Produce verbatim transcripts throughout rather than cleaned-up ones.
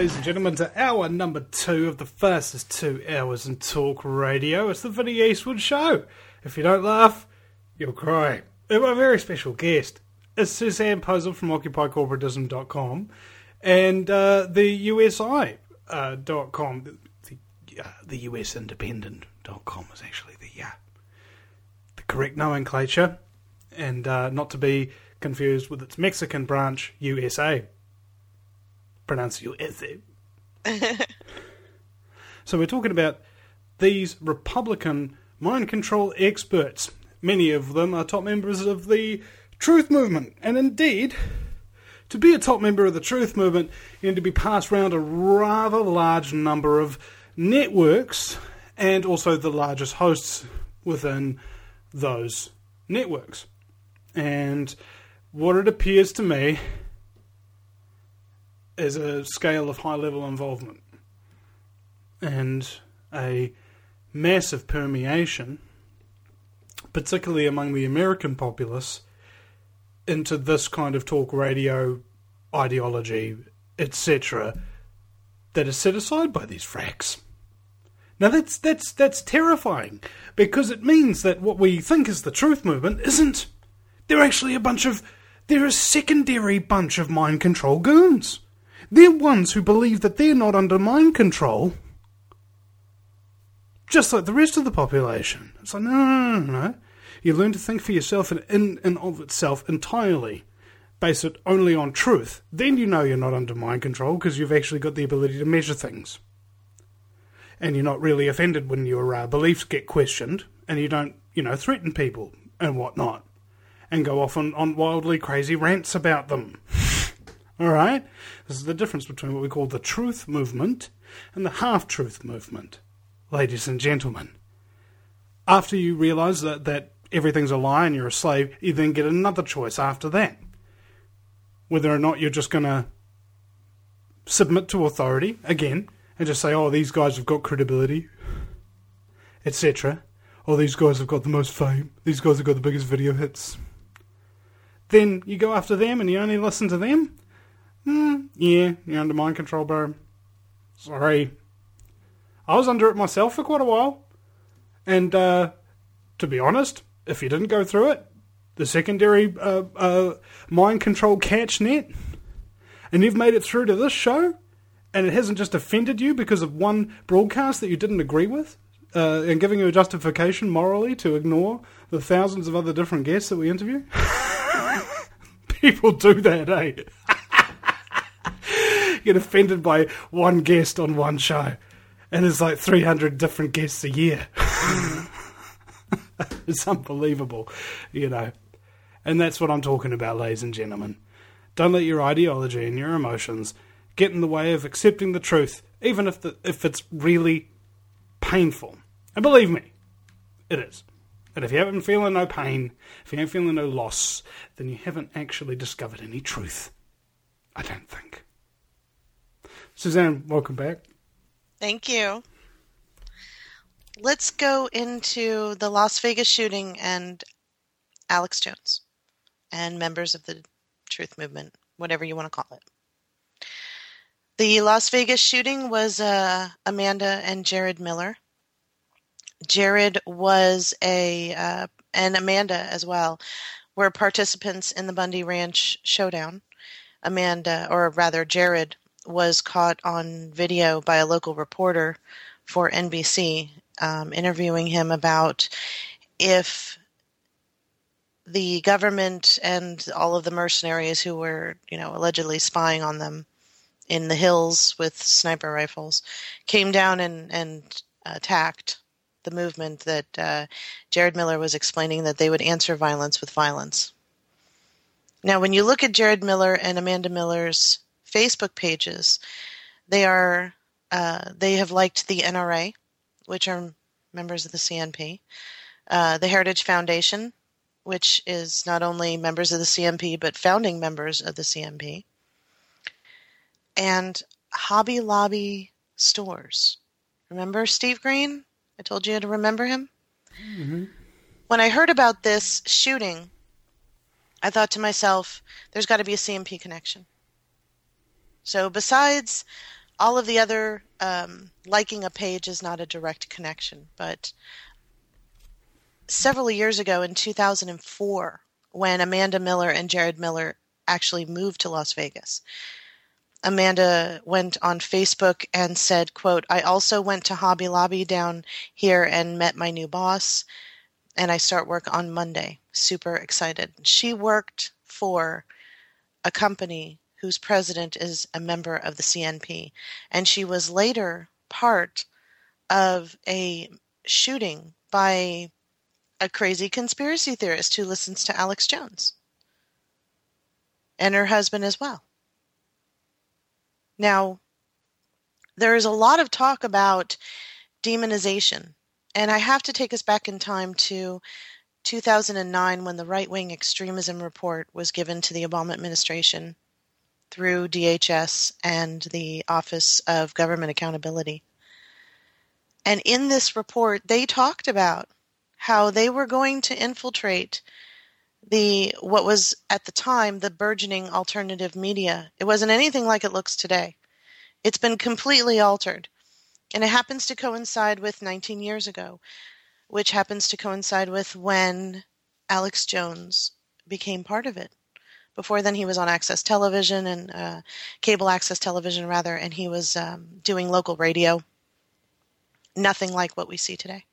ladies and gentlemen, to hour number two of the fastest two hours in talk radio. It's the Vinny Eastwood Show. If you don't laugh, you'll cry. And my very special guest is Suzanne Posel from Occupy Corporatism dot com and uh, the U S I dot com. Uh, the, uh, the U S Independent dot com is actually the, uh, the correct nomenclature, and uh, not to be confused with its Mexican branch, U S A. Pronounced U S A. So we're talking about these Republican mind control experts. Many of them are top members of the Truth Movement. And indeed, to be a top member of the Truth Movement, you need to be passed around a rather large number of networks and also the largest hosts within those networks. And what it appears to me is a scale of high-level involvement and a massive permeation, particularly among the American populace, into this kind of talk radio ideology, et cetera, that is set aside by these fracks. Now that's that's that's terrifying, because it means that what we think is the Truth Movement isn't. They're actually a bunch of, they're a secondary bunch of mind control goons. They're ones who believe that they're not under mind control, just like the rest of the population. It's like, no, no, no, no. You learn to think for yourself and in and of itself entirely. Base it only on truth. Then you know you're not under mind control, because you've actually got the ability to measure things. And you're not really offended when your uh, beliefs get questioned, and you don't, you know, threaten people and whatnot, and go off on, on wildly crazy rants about them. Alright? This is the difference between what we call the Truth Movement and the Half-Truth Movement. Ladies and gentlemen, after you realise that, that everything's a lie and you're a slave, you then get another choice after that. Whether or not you're just going to submit to authority, again, and just say, oh, these guys have got credibility, et cetera. Oh, these guys have got the most fame. These guys have got the biggest video hits. Then you go after them and you only listen to them? Mm, yeah, you're under mind control, bro. Sorry. I was under it myself for quite a while. And, uh, to be honest, if you didn't go through it, the secondary uh, uh, mind control catch net, and you've made it through to this show, and it hasn't just offended you because of one broadcast that you didn't agree with, uh, and giving you a justification morally to ignore the thousands of other different guests that we interview. People do that, eh? Get offended by one guest on one show, and there's like three hundred different guests a year. It's unbelievable, you know. And that's what I'm talking about, ladies and gentlemen. Don't let your ideology and your emotions get in the way of accepting the truth, even if the, if it's really painful. And believe me, it is. And if you haven't feeling no pain, if you ain't feeling no loss, then you haven't actually discovered any truth. I don't think. Suzanne, welcome back. Thank you. Let's go into the Las Vegas shooting and Alex Jones and members of the Truth Movement, whatever you want to call it. The Las Vegas shooting was uh, Amanda and Jared Miller. Jared was a, uh, and Amanda as well, were participants in the Bundy Ranch showdown. Amanda, or rather Jared, was caught on video by a local reporter for N B C, um, interviewing him about if the government and all of the mercenaries who were, you know, allegedly spying on them in the hills with sniper rifles came down and, and attacked the movement, that uh, Jared Miller was explaining that they would answer violence with violence. Now, when you look at Jared Miller and Amanda Miller's Facebook pages, they are uh, they have liked the N R A, which are members of the C N P, uh, the Heritage Foundation, which is not only members of the C N P but founding members of the C N P, and Hobby Lobby stores. Remember Steve Green? I told you to remember him. Mm-hmm. When I heard about this shooting, I thought to myself, there's got to be a C N P connection. So besides all of the other um, liking a page is not a direct connection. But several years ago in two thousand four, when Amanda Miller and Jared Miller actually moved to Las Vegas, Amanda went on Facebook and said, quote, "I also went to Hobby Lobby down here and met my new boss, and I start work on Monday. Super excited." She worked for a company whose president is a member of the C N P, and she was later part of a shooting by a crazy conspiracy theorist who listens to Alex Jones, and her husband as well. Now, there is a lot of talk about demonization, and I have to take us back in time to two thousand nine when the right-wing extremism report was given to the Obama administration through D H S and the Office of Government Accountability. And in this report, they talked about how they were going to infiltrate the what was at the time the burgeoning alternative media. It wasn't anything like it looks today. It's been completely altered. And it happens to coincide with nineteen years ago, which happens to coincide with when Alex Jones became part of it. Before then, he was on Access Television and uh, cable access television, rather, and he was um, doing local radio. Nothing like what we see today.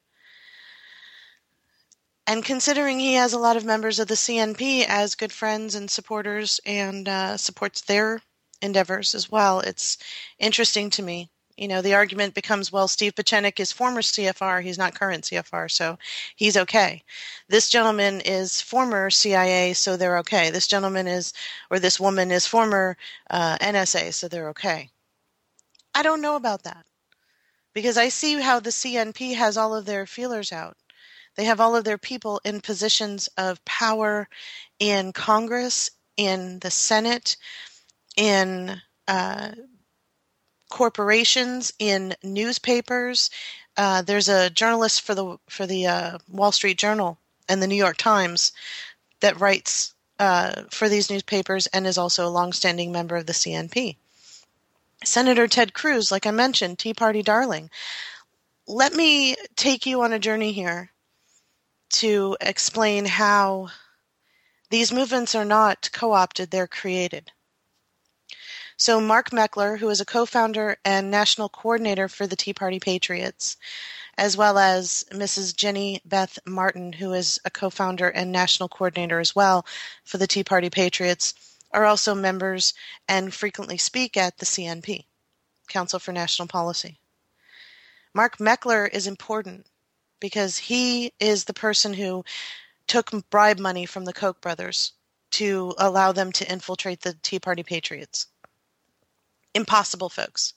And considering he has a lot of members of the C N P as good friends and supporters and uh, supports their endeavors as well, it's interesting to me. You know, the argument becomes, well, Steve Pieczenik is former C F R. He's not current C F R, so he's okay. This gentleman is former C I A, so they're okay. This gentleman is, or this woman is former uh, N S A, so they're okay. I don't know about that, because I see how the C N P has all of their feelers out. They have all of their people in positions of power in Congress, in the Senate, in uh, corporations, in newspapers. Uh, there's a journalist for the for the uh, Wall Street Journal and the New York Times that writes uh, for these newspapers and is also a longstanding member of the C N P. Senator Ted Cruz, like I mentioned, Tea Party darling. Let me take you on a journey here to explain how these movements are not co-opted, they're created. So Mark Meckler, who is a co-founder and national coordinator for the Tea Party Patriots, as well as Missus Jenny Beth Martin, who is a co-founder and national coordinator as well for the Tea Party Patriots, are also members and frequently speak at the C N P, Council for National Policy. Mark Meckler is important because he is the person who took bribe money from the Koch brothers to allow them to infiltrate the Tea Party Patriots. Impossible, folks.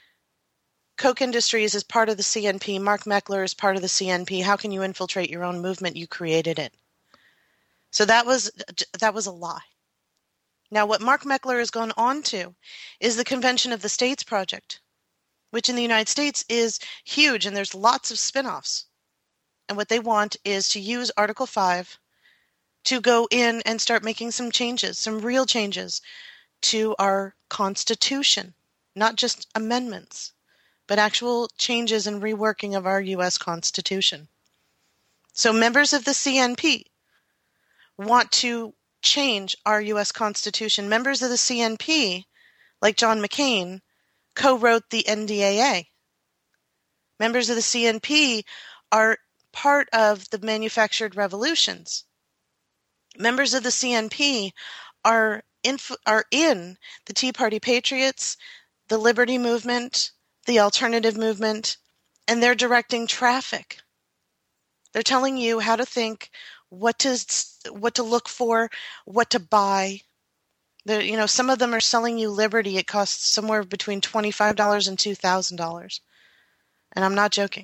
Koch Industries is part of the C N P. Mark Meckler is part of the C N P. How can you infiltrate your own movement? You created it. So that was that was a lie. Now, what Mark Meckler has gone on to is the Convention of the States Project, which in the United States is huge, and there's lots of spin-offs. And what they want is to use Article five to go in and start making some changes, some real changes to our Constitution, not just amendments, but actual changes and reworking of our U S Constitution. So members of the C N P want to change our U S Constitution. Members of the C N P, like John McCain, co-wrote the N D A A. Members of the C N P are part of the manufactured revolutions. Members of the C N P are in, are in the Tea Party Patriots, the Liberty Movement, the Alternative Movement, and they're directing traffic. They're telling you how to think, what to what to look for, what to buy. They're, you know, some of them are selling you liberty. It costs somewhere between twenty-five dollars and two thousand dollars. And I'm not joking.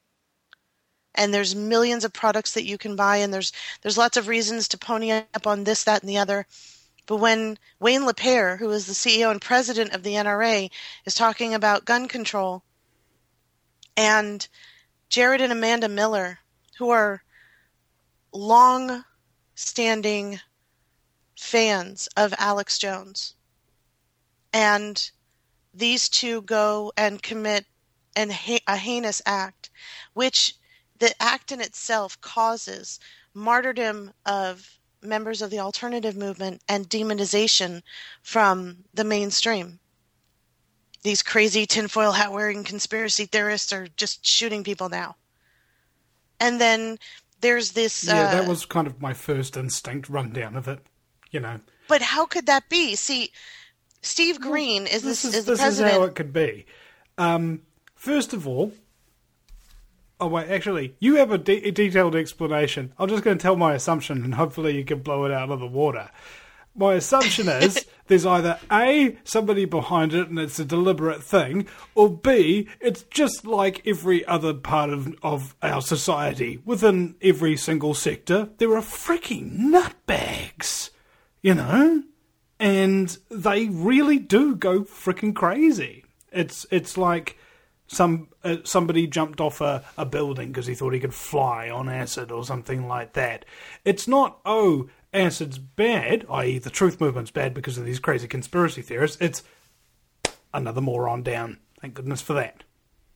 And there's millions of products that you can buy, and there's there's lots of reasons to pony up on this, that, and the other. But when Wayne LaPierre, who is the C E O and president of the N R A, is talking about gun control, and Jared and Amanda Miller, who are long-standing fans of Alex Jones, and these two go and commit an, a heinous act, which the act in itself causes martyrdom of members of the alternative movement and demonization from the mainstream. These crazy tinfoil hat-wearing conspiracy theorists are just shooting people now. And then there's this... Yeah, uh, that was kind of my first instinct rundown of it, you know. But how could that be? See, Steve Green well, is, this, is, is the this president... This is how it could be. Um, first of all... Oh, wait, actually, you have a, de- a detailed explanation. I'm just going to tell my assumption, and hopefully you can blow it out of the water. My assumption is there's either A, somebody behind it and it's a deliberate thing, or B, it's just like every other part of, of our society. Within every single sector, there are freaking nutbags, you know? And they really do go freaking crazy. It's it's like... Some uh, somebody jumped off a, a building because he thought he could fly on acid or something like that. It's not, oh, acid's bad, that is the truth movement's bad because of these crazy conspiracy theorists. It's another moron down. Thank goodness for that.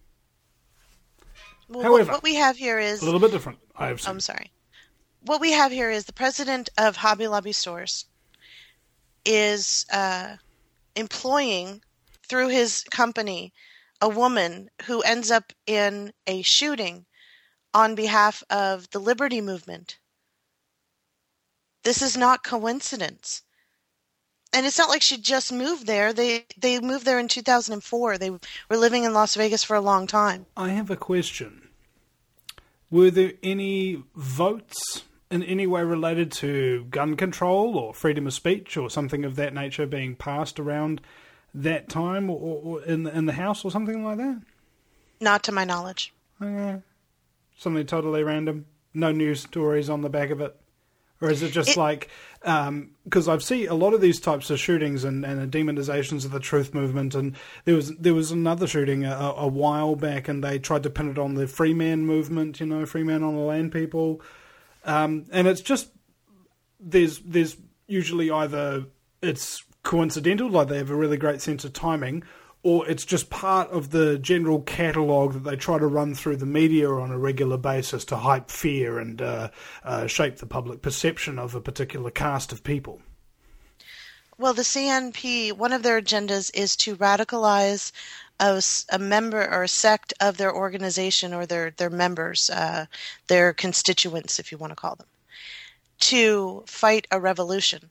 Well, However, what we have here is... a little bit different, I have seen. I'm sorry. What we have here is the president of Hobby Lobby stores is uh, employing, through his company, a woman who ends up in a shooting on behalf of the Liberty Movement. This is not coincidence. And it's not like she just moved there. They they moved there in two thousand four. They were living in Las Vegas for a long time. I have a question. Were there any votes in any way related to gun control or freedom of speech or something of that nature being passed around that time, or, or in the, in the house or something like that? Not to my knowledge. Okay. Something totally random. No news stories on the back of it, or is it just it, like because um, I've seen a lot of these types of shootings and, and demonizations of the truth movement, and there was there was another shooting a, a while back, and they tried to pin it on the free man movement, you know, free man on the land people, um, and it's just there's there's usually either it's coincidental, like they have a really great sense of timing, or it's just part of the general catalogue that they try to run through the media on a regular basis to hype fear and uh, uh, shape the public perception of a particular cast of people. Well, the C N P, one of their agendas is to radicalize a, a member or a sect of their organization or their, their members, uh, their constituents, if you want to call them, to fight a revolution.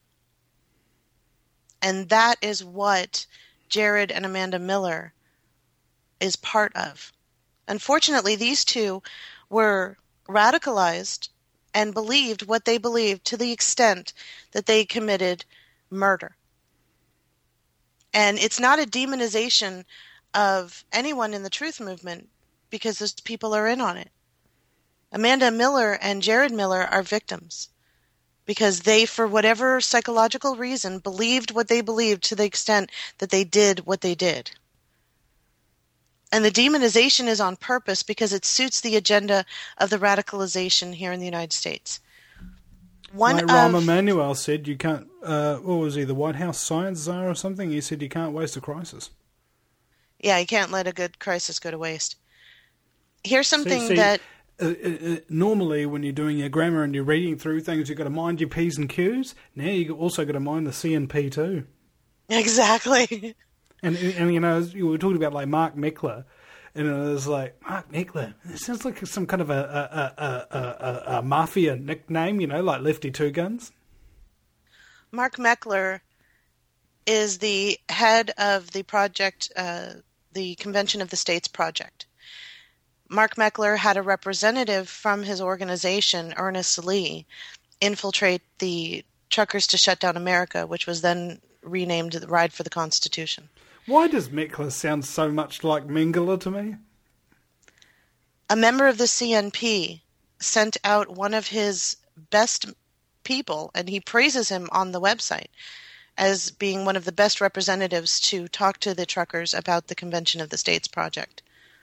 And that is what Jared and Amanda Miller is part of. Unfortunately, these two were radicalized and believed what they believed to the extent that they committed murder. And it's not a demonization of anyone in the truth movement because those people are in on it. Amanda Miller and Jared Miller are victims because they, for whatever psychological reason, believed what they believed to the extent that they did what they did. And the demonization is on purpose because it suits the agenda of the radicalization here in the United States. One like of, Rahm Emanuel said, you can't, uh, what was he, the White House science czar or something? He said you can't waste a crisis. Yeah, you can't let a good crisis go to waste. Here's something see, see, that... Uh, uh, normally, when you're doing your grammar and you're reading through things, you've got to mind your P's and Q's. Now you've also got to mind the C and P too. Exactly. And, and you know, you were talking about like Mark Meckler, and it was like, Mark Meckler, it sounds like some kind of a, a, a, a, a mafia nickname, you know, like Lefty Two Guns. Mark Meckler is the head of the project, uh, the Convention of the States Project. Mark Meckler had a representative from his organization, Ernest Lee, infiltrate the Truckers to Shut Down America, which was then renamed the Ride for the Constitution. Why does Meckler sound so much like Mengele to me? A member of the C N P sent out one of his best people, and he praises him on the website as being one of the best representatives to talk to the truckers about the Convention of the States Project.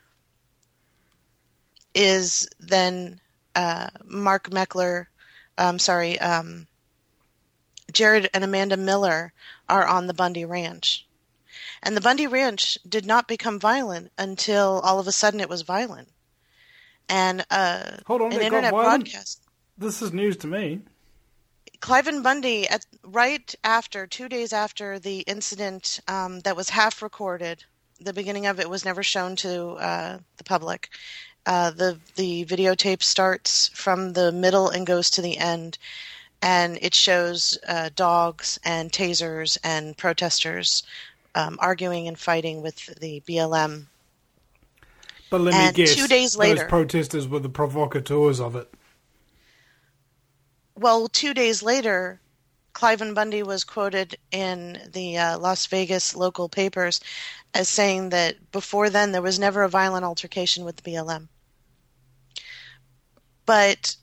Is then uh, Mark Meckler, I'm sorry, um, Jared and Amanda Miller are on the Bundy Ranch. And the Bundy Ranch did not become violent until all of a sudden it was violent. And uh, Hold on, an it got internet violent? broadcast. This is news to me. Cliven Bundy, at, right after, two days after the incident um, that was half recorded, the beginning of it was never shown to uh, the public. Uh, the the videotape starts from the middle and goes to the end, and it shows uh, dogs and tasers and protesters um, arguing and fighting with the B L M. But let and me guess, two days later, those protesters were the provocateurs of it. Well, two days later, Cliven Bundy was quoted in the uh, Las Vegas local papers as saying that before then there was never a violent altercation with the B L M. But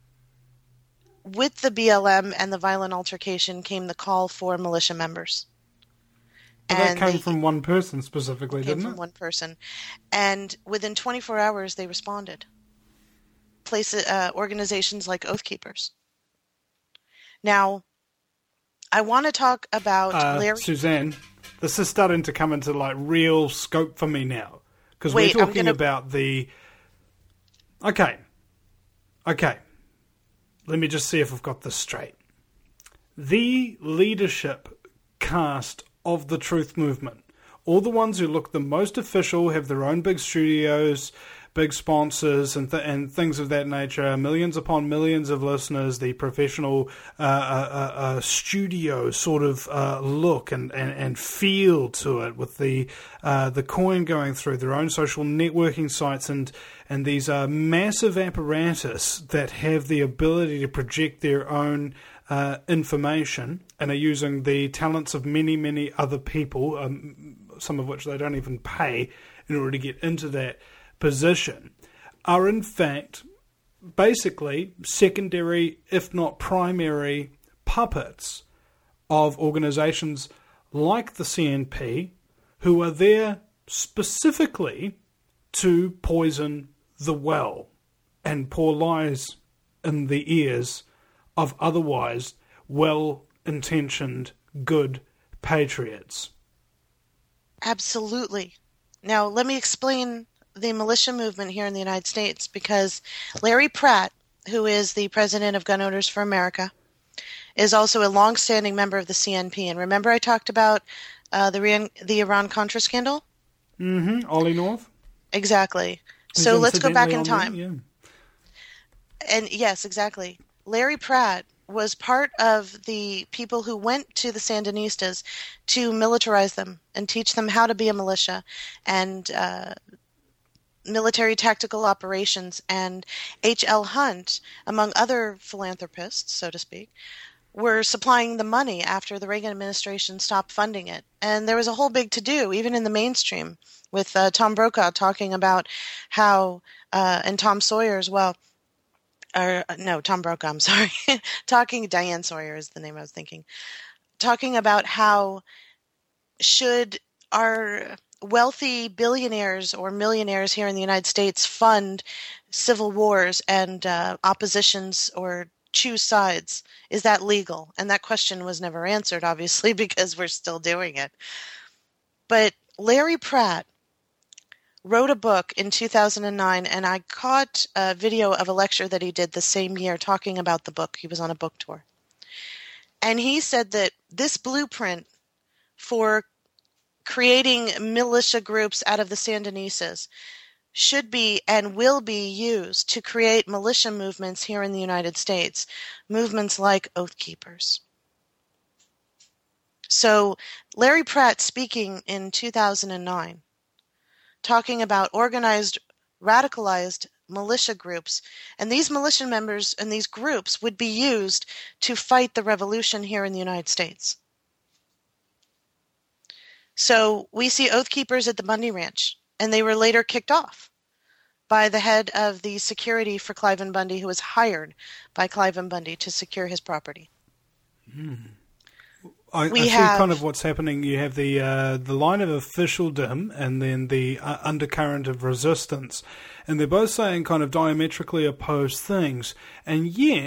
with the B L M and the violent altercation came the call for militia members. Well, and that came from one person specifically, came didn't from it? one person. And within twenty-four hours they responded. Places, uh, organizations like Oath Keepers. Now, I want to talk about uh, Larry... Suzanne, this is starting to come into like real scope for me now. Because we're Wait, I'm talking gonna- about the... Okay. Okay. Let me just see if I've got this straight. The leadership cast of the Truth Movement, all the ones who look the most official, have their own big studios, big sponsors and th- and things of that nature, millions upon millions of listeners, the professional uh, uh, uh, studio sort of uh, look and, and, and feel to it, with the uh, the coin going through their own social networking sites and and these uh, massive apparatus that have the ability to project their own uh, information and are using the talents of many, many other people, um, some of which they don't even pay in order to get into that position, are in fact basically secondary, if not primary, puppets of organisations like the C N P, who are there specifically to poison the well and pour lies in the ears of otherwise well-intentioned, good patriots. Absolutely. Now, let me explain the militia movement here in the United States, because Larry Pratt, who is the president of Gun Owners for America, is also a long-standing member of the C N P. And remember I talked about uh, the, the Iran-Contra scandal? Mm-hmm. Ollie North? Exactly. He's So let's go back in incidentally on time. there, yeah. And yes, exactly. Larry Pratt was part of the people who went to the Sandinistas to militarize them and teach them how to be a militia and uh, military tactical operations. And H L. Hunt, among other philanthropists, so to speak, were supplying the money after the Reagan administration stopped funding it. And there was a whole big to-do, even in the mainstream, with uh, Tom Brokaw talking about how, uh, and Tom Sawyer as well, or no, Tom Brokaw, I'm sorry, talking, Diane Sawyer is the name I was thinking, talking about how should our wealthy billionaires or millionaires here in the United States fund civil wars and uh, oppositions or choose sides? Is that legal? And that question was never answered, obviously, because we're still doing it. But Larry Pratt wrote a book in two thousand nine, and I caught a video of a lecture that he did the same year talking about the book. He was on a book tour. And he said that this blueprint for creating militia groups out of the Sandinistas should be and will be used to create militia movements here in the United States, movements like Oath Keepers. So Larry Pratt, speaking in two thousand nine, talking about organized, radicalized militia groups, and these militia members and these groups would be used to fight the revolution here in the United States. So we see Oath Keepers at the Bundy Ranch, and they were later kicked off by the head of the security for Cliven Bundy, who was hired by Cliven Bundy to secure his property. Mm. I, We I see have- kind of what's happening. You have the uh, the line of officialdom and then the uh, undercurrent of resistance, and they're both saying kind of diametrically opposed things. And yet,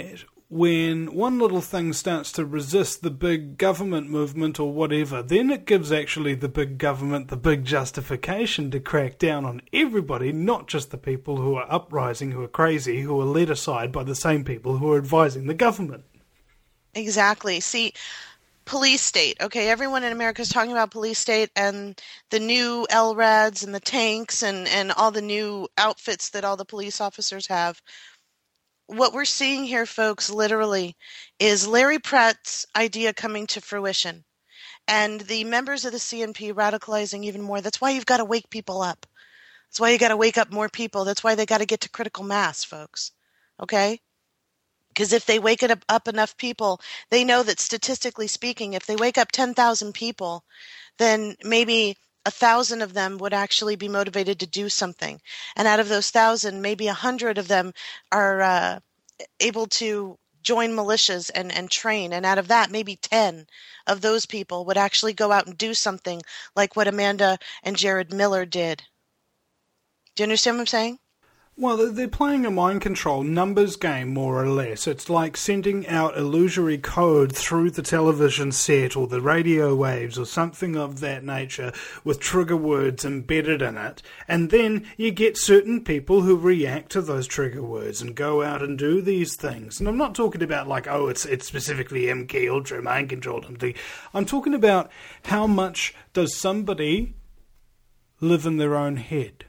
when one little thing starts to resist the big government movement or whatever, then it gives actually the big government the big justification to crack down on everybody, not just the people who are uprising, who are crazy, who are led aside by the same people who are advising the government. Exactly. See, police state. Okay, everyone in America is talking about police state and the new L RADs and the tanks and, and all the new outfits that all the police officers have. What we're seeing here, folks, literally, is Larry Pratt's idea coming to fruition. And the members of the C N P radicalizing even more. That's why you've got to wake people up. That's why you got to wake up more people. That's why they got to get to critical mass, folks. Okay? Because if they wake it up, up enough people, they know that statistically speaking, if they wake up ten thousand people, then maybe a thousand of them would actually be motivated to do something. And out of those thousand, maybe a hundred of them are uh, able to join militias and, and train. And out of that, maybe ten of those people would actually go out and do something like what Amanda and Jared Miller did. Do you understand what I'm saying? Well, they're playing a mind control numbers game, more or less. It's like sending out illusory code through the television set or the radio waves or something of that nature with trigger words embedded in it. And then you get certain people who react to those trigger words and go out and do these things. And I'm not talking about like, oh, it's it's specifically M K Ultra mind control. I'm talking about how much does somebody live in their own head?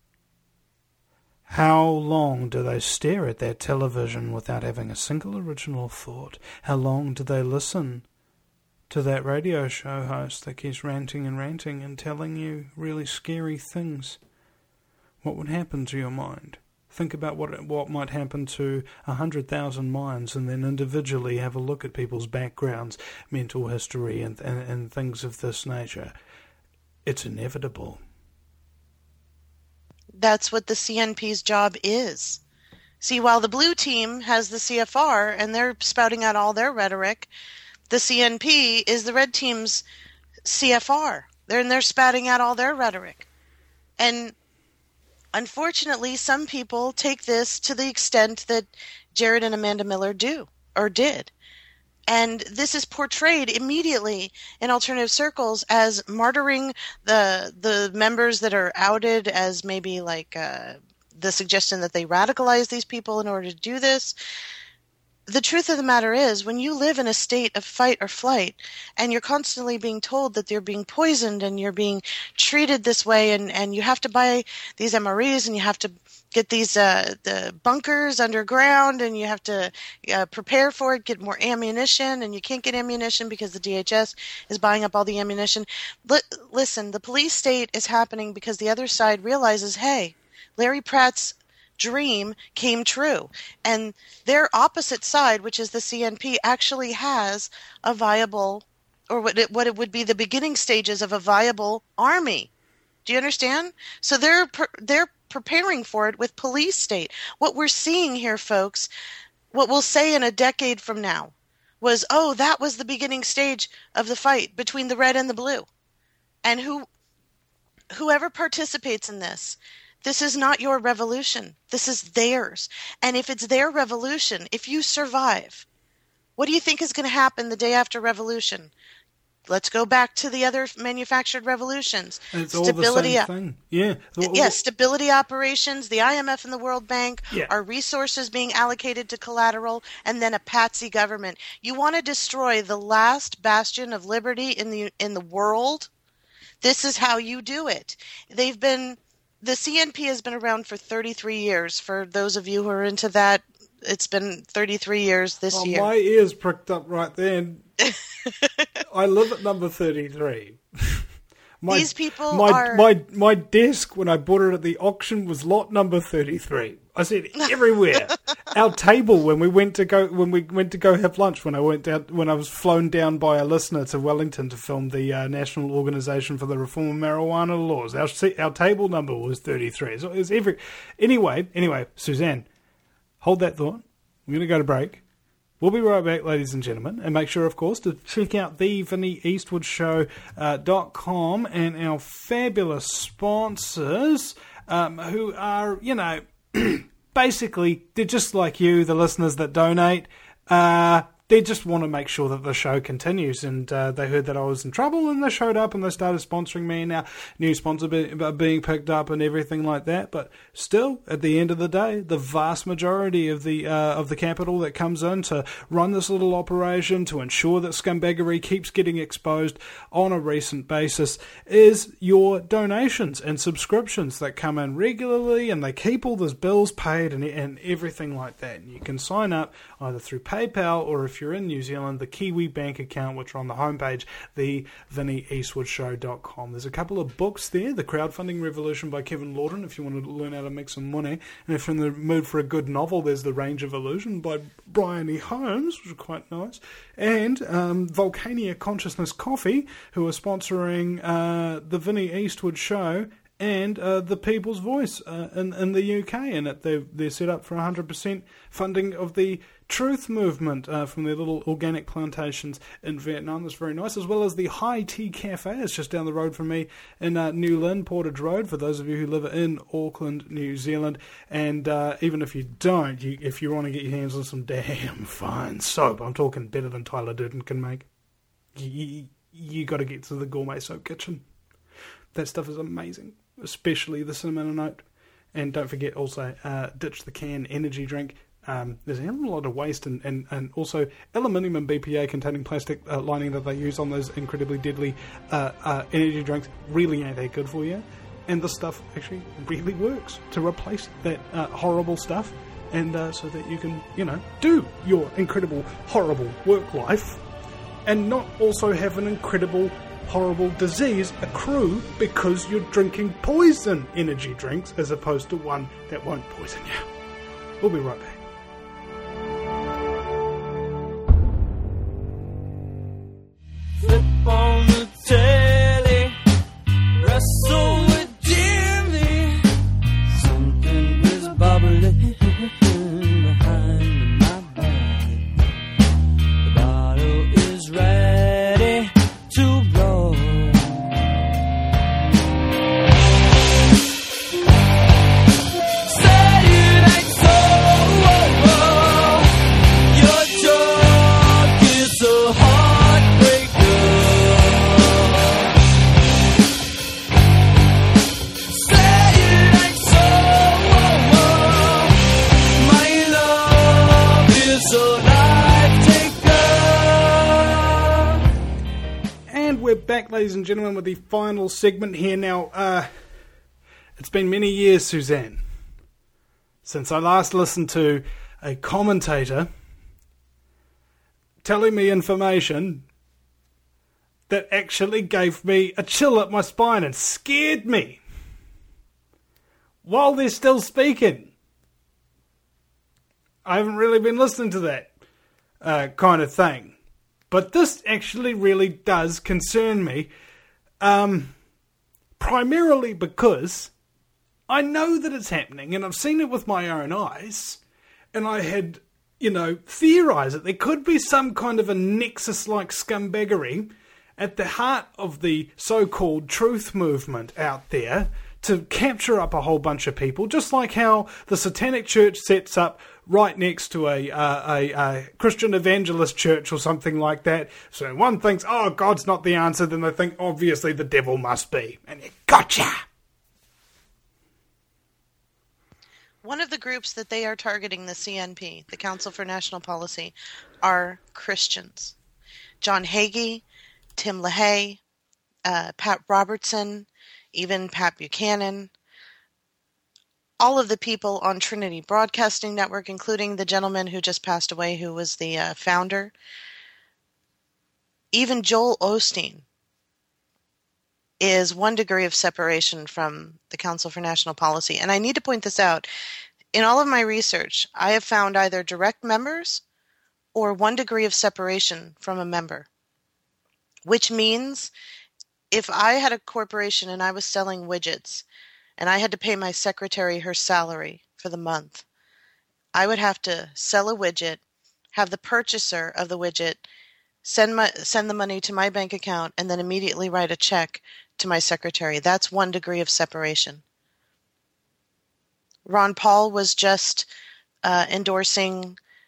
How long do they stare at that television without having a single original thought? How long do they listen to that radio show host that keeps ranting and ranting and telling you really scary things? What would happen to your mind? Think about what what might happen to a hundred thousand minds, and then individually have a look at people's backgrounds, mental history, and, and, and things of this nature. It's inevitable. That's what the C N P's job is. See, while the blue team has the C F R and they're spouting out all their rhetoric, the C N P is the red team's C F R. They're, and they're spouting out all their rhetoric. And unfortunately, some people take this to the extent that Jared and Amanda Miller do, or did. And this is portrayed immediately in alternative circles as martyring the the members that are outed as maybe like uh, the suggestion that they radicalize these people in order to do this. The truth of the matter is, when you live in a state of fight or flight and you're constantly being told that you're being poisoned and you're being treated this way and, and you have to buy these M R Es and you have to get these uh, the bunkers underground and you have to uh, prepare for it, get more ammunition, and you can't get ammunition because the D H S is buying up all the ammunition. L- listen, the police state is happening because the other side realizes, hey, Larry Pratt's dream came true. And their opposite side, which is the C N P, actually has a viable, or what it, what it would be the beginning stages of a viable army. Do you understand? So they're they're preparing for it with police state. What we're seeing here, folks, what we'll say in a decade from now was, oh, that was the beginning stage of the fight between the red and the blue. And who whoever participates in this, this is not your revolution. This is theirs. And if it's their revolution, if you survive, what do you think is going to happen the day after revolution? Let's go back to the other manufactured revolutions. It's stability, all the same thing. Yeah. Yes, yeah, stability operations, the I M F and the World Bank, yeah. Our resources being allocated to collateral, and then a patsy government. You want to destroy the last bastion of liberty in the in the world? This is how you do it. They've been the C N P has been around for thirty-three years. For those of you who are into that, it's been thirty-three years this oh, year. My ears pricked up right then. I live at number thirty-three. My, These people my, are... My, my desk, when I bought it at the auction, was lot number thirty-three. I said everywhere. Our table when we went to go when we went to go have lunch when I went out when I was flown down by a listener to Wellington to film the uh, National Organisation for the Reform of Marijuana Laws. Our our table number was thirty-three. So it was every anyway. Anyway, Suzanne, hold that thought. We're going to go to break. We'll be right back, ladies and gentlemen, and make sure, of course, to check out the Vinnie Eastwood Show dot com and our fabulous sponsors, um, who are, you know, basically, they're just like you, the listeners that donate. Uh, they just want to make sure that the show continues, and uh, they heard that I was in trouble, and they showed up, and they started sponsoring me, and now new sponsors be, being picked up and everything like that. But still, at the end of the day, the vast majority of the uh, of the capital that comes in to run this little operation to ensure that scumbaggery keeps getting exposed on a recent basis is your donations and subscriptions that come in regularly, and they keep all those bills paid and, and everything like that. And you can sign up either through PayPal, or if you're in New Zealand, the Kiwi bank account, which are on the homepage, the vinnie eastwood show dot com. There's a couple of books there, The Crowdfunding Revolution by Kevin Lawton, if you want to learn how to make some money. And if you're in the mood for a good novel, there's The Range of Illusion by Brian E. Holmes, which is quite nice. And um, Volcania Consciousness Coffee, who are sponsoring uh, the Vinnie Eastwood Show and uh, the People's Voice uh, in, in the U K, and it, they're, they're set up for one hundred percent funding of the Truth Movement uh, from their little organic plantations in Vietnam. That's very nice, as well as the High Tea Cafe. It's just down the road from me in uh, New Lynn, Portage Road, for those of you who live in Auckland, New Zealand. And uh, even if you don't, you, if you want to get your hands on some damn fine soap, I'm talking better than Tyler Durden can make, you, you got to get to the Gourmet Soap Kitchen. That stuff is amazing, especially the cinnamon note. And don't forget also, uh, ditch the can energy drink. Um, there's a lot of waste, and, and, and also aluminium and B P A containing plastic uh, lining that they use on those incredibly deadly uh, uh, energy drinks really ain't that good for you. And this stuff actually really works to replace that uh, horrible stuff, and uh, so that you can, you know, do your incredible, horrible work life and not also have an incredible, horrible disease accrue because you're drinking poison energy drinks as opposed to one that won't poison you. We'll be right back. Flip on the telly, wrestle with Jimmy. Something is bubbling behind my back. The bottle is ready to blow. Say it ain't so, oh, oh. Your joke is so heartbreaker. Say it ain't so, oh, oh. My love is a life taker. And we're back, ladies and gentlemen, with the final segment here. Now, uh, it's been many years, Suzanne, since I last listened to a commentator telling me information that actually gave me a chill up my spine and scared me while they're still speaking. I haven't really been listening to that uh, kind of thing. But this actually really does concern me, um, primarily because I know that it's happening, and I've seen it with my own eyes, and I had, you know, theorised that there could be some kind of a nexus-like scumbaggery at the heart of the so-called truth movement out there to capture up a whole bunch of people, just like how the Satanic Church sets up right next to a, uh, a, a Christian evangelist church or something like that. So one thinks, oh, God's not the answer, then they think, obviously the devil must be. And you gotcha! One of the groups that they are targeting, the C N P, the Council for National Policy, are Christians. John Hagee, Tim LaHaye, uh, Pat Robertson, even Pat Buchanan, all of the people on Trinity Broadcasting Network, including the gentleman who just passed away, who was the uh, founder. Even Joel Osteen is one degree of separation from the Council for National Policy. And I need to point this out. In all of my research, I have found either direct members or one degree of separation from a member, which means if I had a corporation and I was selling widgets and I had to pay my secretary her salary for the month, I would have to sell a widget, have the purchaser of the widget send my send the money to my bank account, and then immediately write a check to my secretary. That's one degree of separation. Ron Paul was just uh, endorsing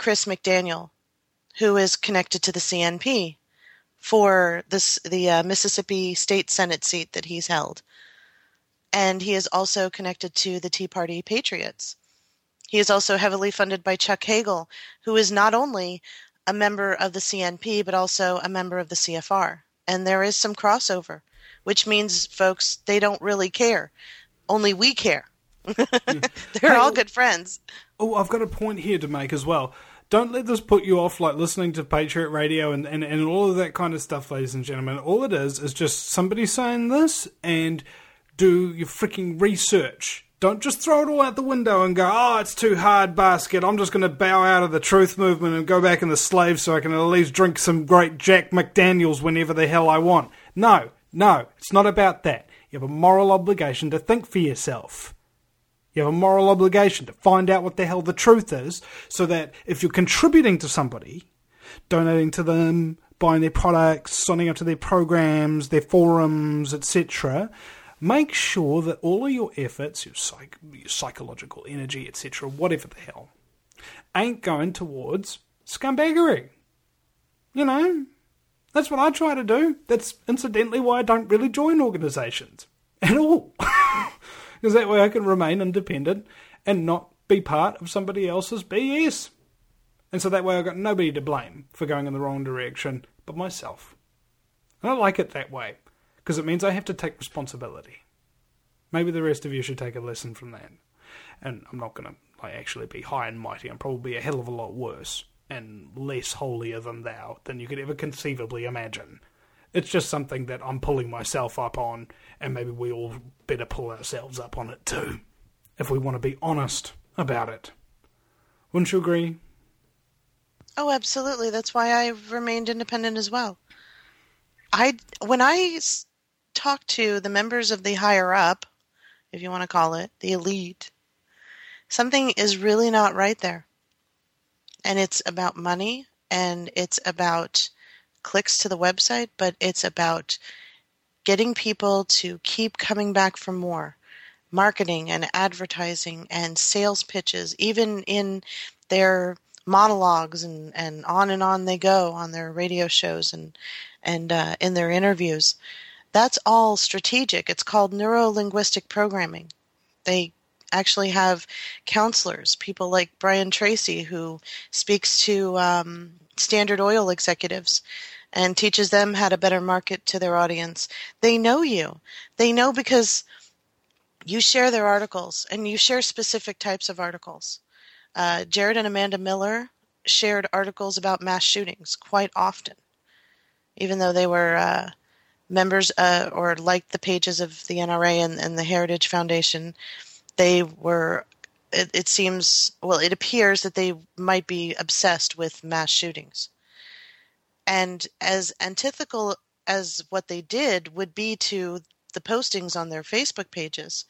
Chris McDaniel, who is connected to the C N P for this, the uh, Mississippi State Senate seat that he's held. And he is also connected to the Tea Party Patriots. He is also heavily funded by Chuck Hagel, who is not only a member of the C N P, but also a member of the C F R. And there is some crossover, which means, folks, they don't really care. Only we care. They're Hey, all good friends. Oh, I've got a point here to make as well. Don't let this put you off, like listening to Patriot Radio and, and, and all of that kind of stuff, ladies and gentlemen. All it is is just somebody saying this, and do your freaking research. Don't just throw it all out the window and go, oh, it's too hard basket. I'm just going to bow out of the truth movement and go back in the slave so I can at least drink some great Jack McDaniels whenever the hell I want. No, no, it's not about that. You have a moral obligation to think for yourself. You have a moral obligation to find out what the hell the truth is, so that if you're contributing to somebody, donating to them, buying their products, signing up to their programs, their forums, et cetera, make sure that all of your efforts, your, psych- your psychological energy, et cetera, whatever the hell, ain't going towards scumbaggery. You know, that's what I try to do. That's incidentally why I don't really join organisations at all. Because that way I can remain independent and not be part of somebody else's B S. And so that way I've got nobody to blame for going in the wrong direction but myself. And I like it that way, because it means I have to take responsibility. Maybe the rest of you should take a lesson from that. And I'm not going to like actually be high and mighty. I'm probably a hell of a lot worse and less holier than thou than you could ever conceivably imagine. It's just something that I'm pulling myself up on, and maybe we all better pull ourselves up on it too, if we want to be honest about it. Wouldn't you agree? Oh, absolutely. That's why I've remained independent as well. I, when I s- talk to the members of the higher up, if you want to call it, the elite, something is really not right there. And it's about money, and it's about clicks to the website, but it's about getting people to keep coming back for more. Marketing and advertising and sales pitches, even in their monologues, and, and on and on they go on their radio shows and, and uh, in their interviews. That's all strategic. It's called neuro-linguistic programming. They actually have counselors, people like Brian Tracy, who speaks to um, Standard Oil executives and teaches them how to better market to their audience. They know you. They know because you share their articles, and you share specific types of articles. Uh, Jared and Amanda Miller shared articles about mass shootings quite often, even though they were uh, members uh, or liked the pages of the N R A and, and the Heritage Foundation. They were, it, it seems, well, it appears that they might be obsessed with mass shootings. And as antithetical as what they did would be to the postings on their Facebook pages,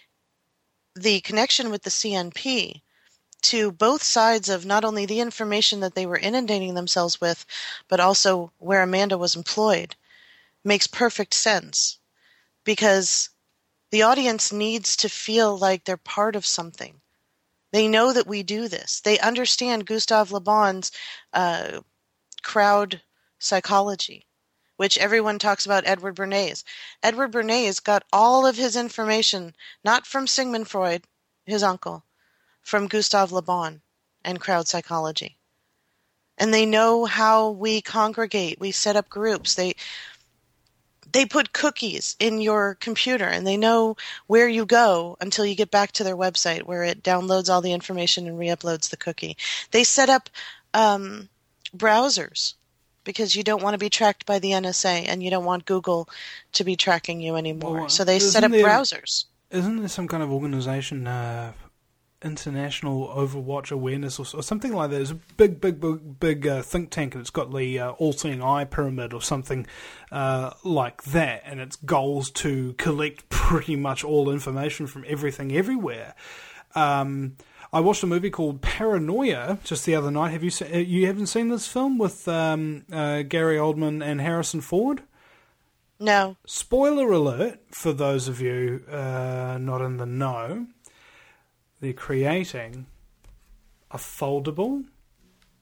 the connection with the C N P to both sides of not only the information that they were inundating themselves with, but also where Amanda was employed, makes perfect sense. Because the audience needs to feel like they're part of something. They know that we do this. They understand Gustave Le Bon's uh, crowd psychology, which everyone talks about Edward Bernays. Edward Bernays got all of his information, not from Sigmund Freud, his uncle, from Gustave Le Bon and crowd psychology. And they know how we congregate. We set up groups. They they put cookies in your computer, and they know where you go until you get back to their website, where it downloads all the information and re-uploads the cookie. They set up um, browsers, because you don't want to be tracked by the N S A, and you don't want Google to be tracking you anymore. Well, so they isn't set up there- browsers. Isn't there some kind of organization, uh, International Overwatch Awareness or, or something like that? It's a big, big, big, big uh, think tank, and it's got the uh, All-Seeing Eye Pyramid or something uh, like that, and its goals to collect pretty much all information from everything everywhere. Um, I watched a movie called Paranoia just the other night. Have you se- you haven't seen this film with um, uh, Gary Oldman and Harrison Ford? No. Spoiler alert for those of you uh, not in the know. They're creating a foldable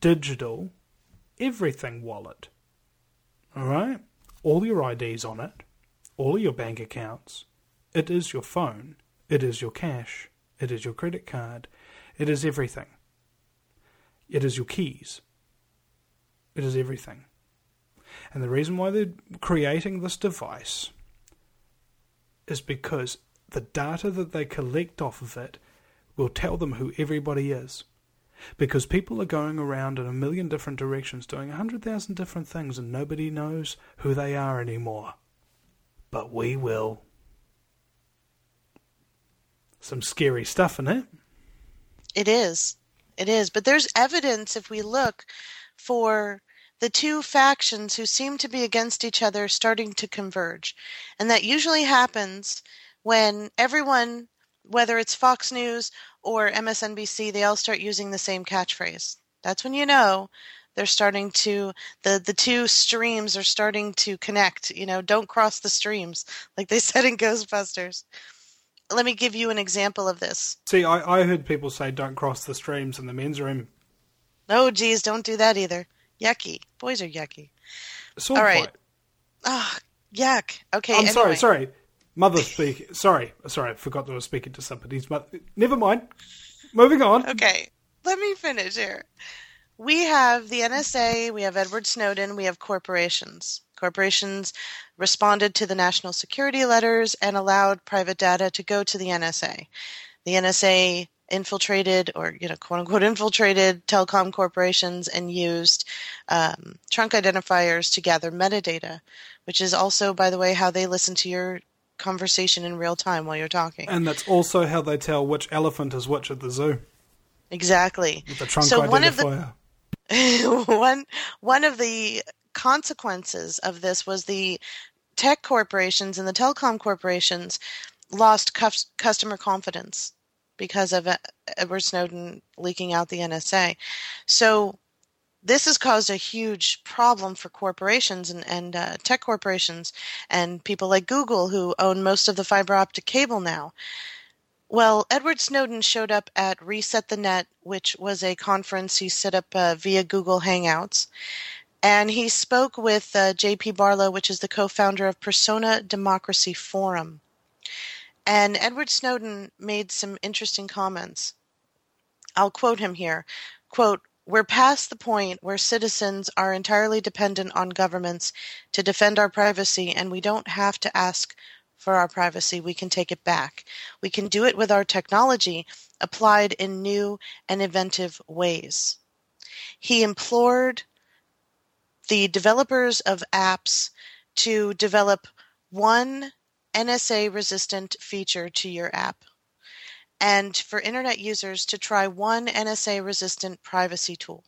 digital everything wallet. All right? All your I Ds on it, all your bank accounts. It is your phone. It is your cash. It is your credit card. It is everything. It is your keys. It is everything. And the reason why they're creating this device is because the data that they collect off of it will tell them who everybody is. Because people are going around in a million different directions doing a hundred thousand different things and nobody knows who they are anymore. But we will. Some scary stuff in it. It is. It is. But there's evidence, if we look, for the two factions who seem to be against each other starting to converge. And that usually happens when everyone, whether it's Fox News or M S N B C, they all start using the same catchphrase. That's when you know they're starting to, the, the two streams are starting to connect. You know, don't cross the streams, like they said in Ghostbusters. Let me give you an example of this. See, I, I heard people say don't cross the streams in the men's room. Oh, geez, don't do that either. Yucky. Boys are yucky. Sword all right. fight. Ah, oh, yuck. Okay, I'm anyway. sorry, sorry. Mother speak. Sorry, sorry, I forgot that I was speaking to somebody's mother. Never mind. Moving on. Okay, let me finish here. We have the N S A, we have Edward Snowden, we have corporations. Corporations responded to the national security letters and allowed private data to go to the N S A. The N S A infiltrated, or, you know, quote unquote infiltrated telecom corporations and used um, trunk identifiers to gather metadata, which is also, by the way, how they listen to your conversation in real time while you're talking. And that's also how they tell which elephant is which at the zoo. Exactly. With the trunk so identifier. One of the, one, one of the consequences of this was the tech corporations and the telecom corporations lost cu- customer confidence because of Edward Snowden leaking out the N S A. So this has caused a huge problem for corporations and, and uh, tech corporations and people like Google who own most of the fiber optic cable now. Well, Edward Snowden showed up at Reset the Net, which was a conference he set up uh, via Google Hangouts. And he spoke with uh, J P Barlow, which is the co-founder of Persona Democracy Forum. And Edward Snowden made some interesting comments. I'll quote him here. Quote, "We're past the point where citizens are entirely dependent on governments to defend our privacy, and we don't have to ask for our privacy. We can take it back. We can do it with our technology applied in new and inventive ways." He implored the developers of apps to develop one N S A-resistant feature to your app, and for internet users to try one N S A-resistant privacy tool.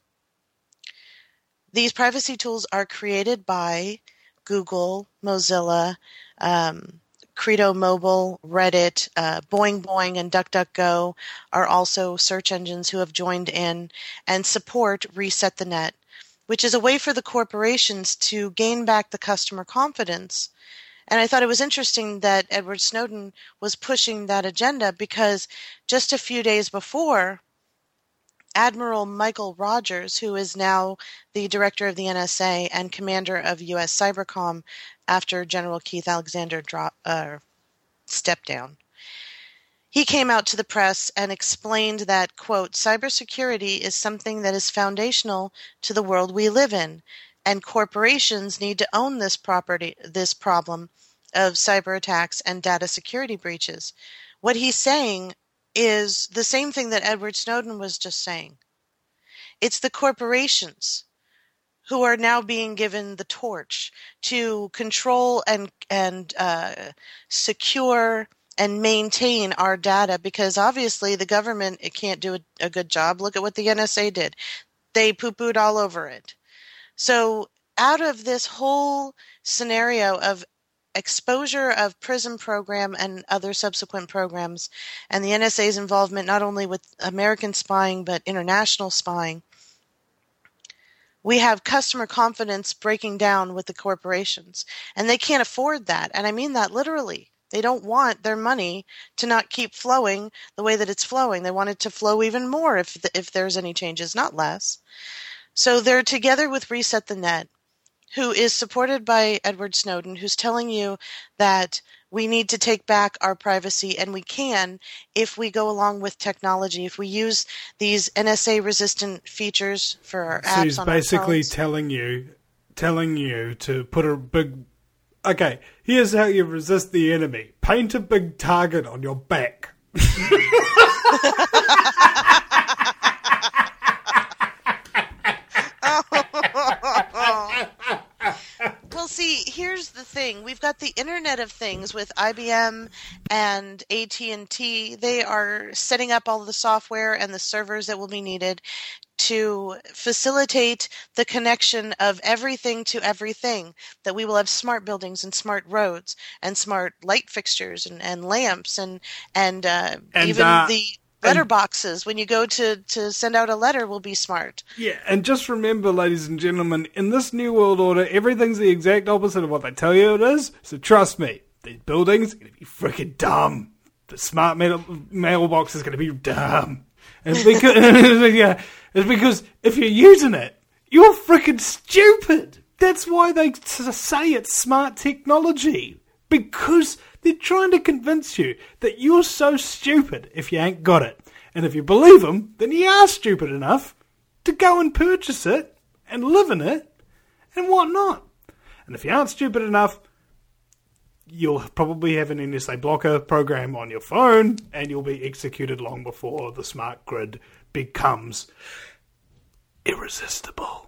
These privacy tools are created by Google, Mozilla, um, Credo Mobile, Reddit, uh, Boing Boing, and DuckDuckGo are also search engines who have joined in and support Reset the Net, which is a way for the corporations to gain back the customer confidence. And I thought it was interesting that Edward Snowden was pushing that agenda because just a few days before, Admiral Michael Rogers, who is now the director of the N S A and commander of U S Cybercom after General Keith Alexander drop, uh, stepped down, he came out to the press and explained that, quote, "Cybersecurity is something that is foundational to the world we live in, and corporations need to own this property, this problem of cyber attacks and data security breaches." What he's saying is the same thing that Edward Snowden was just saying. It's the corporations who are now being given the torch to control and and uh, secure and maintain our data, because obviously the government it can't do a, a good job. Look at what the N S A did. They poo-pooed all over it. So out of this whole scenario of exposure of PRISM program and other subsequent programs, and the N S A's involvement not only with American spying but international spying, we have customer confidence breaking down with the corporations. And they can't afford that. And I mean that literally. They don't want their money to not keep flowing the way that it's flowing. They want it to flow even more if if there's any changes, not less. So they're together with Reset the Net, who is supported by Edward Snowden, who's telling you that we need to take back our privacy, and we can if we go along with technology, if we use these N S A-resistant features for our apps So he's on basically our phones. telling you, telling you to put a big... Okay, here's how you resist the enemy. Paint a big target on your back. Well, see, here's the thing. We've got the Internet of Things with I B M and A T and T. They are setting up all the software and the servers that will be needed to facilitate the connection of everything to everything, that we will have smart buildings and smart roads and smart light fixtures and, and lamps and, and, uh, And, even uh, the letter boxes when you go to, to send out a letter will be smart. Yeah, and just remember, ladies and gentlemen, in this new world order, everything's the exact opposite of what they tell you it is. So trust me, these buildings are going to be freaking dumb. The smart mail- mailbox is going to be dumb. And it's because, yeah, it's because if you're using it, you're freaking stupid. That's why they say it's smart technology. Because they're trying to convince you that you're so stupid if you ain't got it. And if you believe them, then you are stupid enough to go and purchase it and live in it and whatnot. And if you aren't stupid enough, you'll probably have an N S A blocker program on your phone and you'll be executed long before the smart grid becomes irresistible.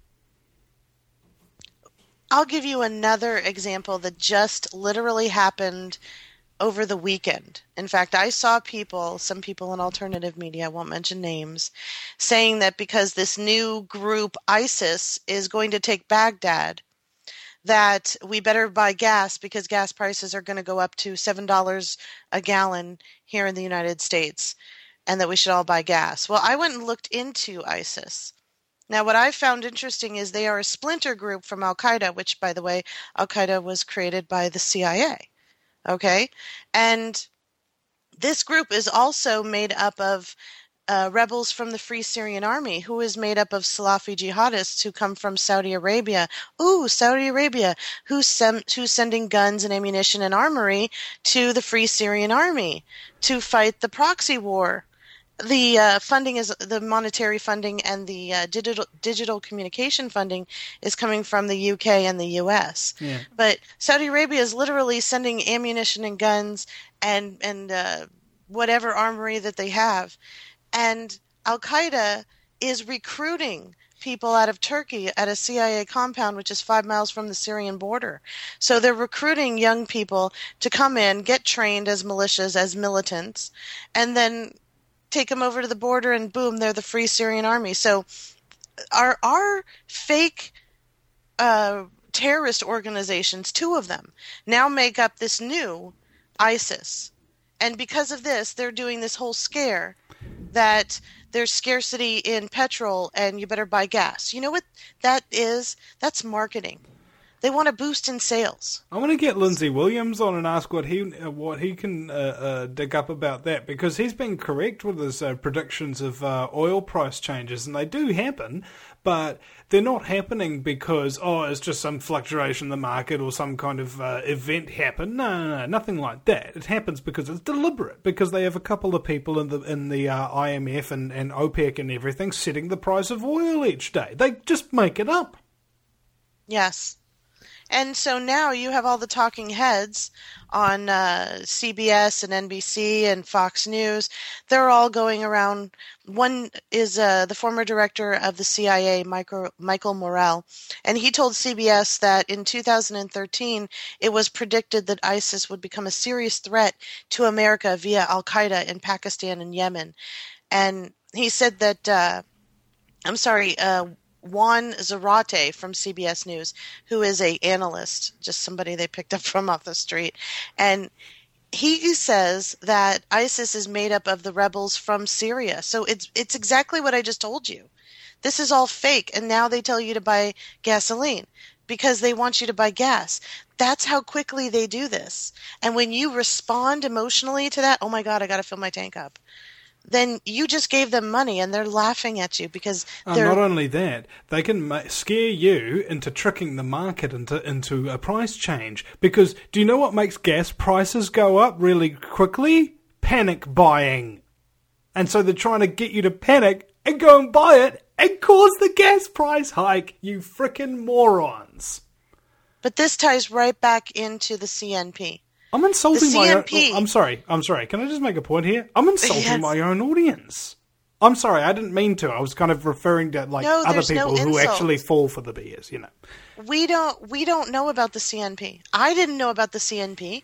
I'll give you another example that just literally happened over the weekend. In fact, I saw people, some people in alternative media, I won't mention names, saying that because this new group, ISIS, is going to take Baghdad, that we better buy gas because gas prices are going to go up to seven dollars a gallon here in the United States, and that we should all buy gas. Well, I went and looked into ISIS. Now, what I found interesting is they are a splinter group from Al-Qaeda, which, by the way, Al-Qaeda was created by the C I A. Okay? And this group is also made up of uh, rebels from the Free Syrian Army, who is made up of Salafi jihadists who come from Saudi Arabia. Ooh, Saudi Arabia, who's, sem- who's sending guns and ammunition and armory to the Free Syrian Army to fight the proxy war. The uh, funding is the monetary funding, and the uh, digital digital communication funding is coming from the U K and the U S. Yeah. But Saudi Arabia is literally sending ammunition and guns and and uh, whatever armory that they have, and Al Qaeda is recruiting people out of Turkey at a C I A compound, which is five miles from the Syrian border. So they're recruiting young people to come in, get trained as militias, as militants, and then take them over to the border, and boom, they're the Free Syrian Army. So our our fake uh, terrorist organizations, two of them, now make up this new ISIS. And because of this, they're doing this whole scare that there's scarcity in petrol and you better buy gas. You know what that is? That's marketing. They want to boost in sales. I want to get Lindsay Williams on and ask what he uh, what he can uh, uh, dig up about that, because he's been correct with his uh, predictions of uh, oil price changes, and they do happen, but they're not happening because, oh, it's just some fluctuation in the market or some kind of uh, event happened. No, no, no, nothing like that. It happens because it's deliberate, because they have a couple of people in the in the uh, I M F and, and OPEC and everything setting the price of oil each day. They just make it up. Yes. And so now you have all the talking heads on uh, C B S and N B C and Fox News. They're all going around. One is uh, the former director of the C I A, Michael, Michael Morell, and he told C B S that in two thousand thirteen it was predicted that ISIS would become a serious threat to America via Al-Qaeda in Pakistan and Yemen. And he said that, uh, I'm sorry, uh, Juan Zarate from C B S News, who is a analyst, just somebody they picked up from off the street, and he says that ISIS is made up of the rebels from Syria. So it's it's exactly what I just told you. This is all fake, and now they tell you to buy gasoline because they want you to buy gas. That's how quickly they do this. And when you respond emotionally to that, oh my God, I got to fill my tank up. then you just gave them money and they're laughing at you because Uh, they're not only that, they can ma- scare you into tricking the market into into a price change. Because do you know what makes gas prices go up really quickly? Panic buying. And so they're trying to get you to panic and go and buy it and cause the gas price hike, you frickin' morons. But this ties right back into the C N P. I'm insulting The my C N own... P. I'm sorry, I'm sorry. Can I just make a point here? I'm insulting Yes. my own audience. I'm sorry, I didn't mean to. I was kind of referring to like No, other there's no people who insult. actually fall for the B S, you know. We don't we don't know about the C N P. I didn't know about the C N P.